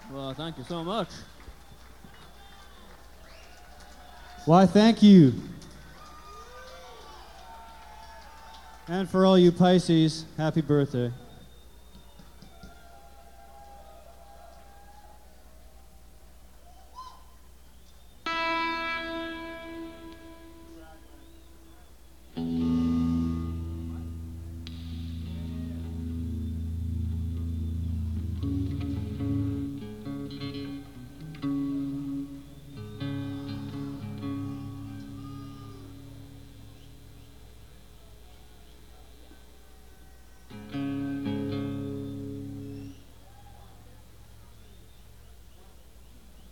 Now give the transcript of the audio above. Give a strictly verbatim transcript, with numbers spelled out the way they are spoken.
Well, thank you so much. Why, thank you. And for all you Pisces, happy birthday.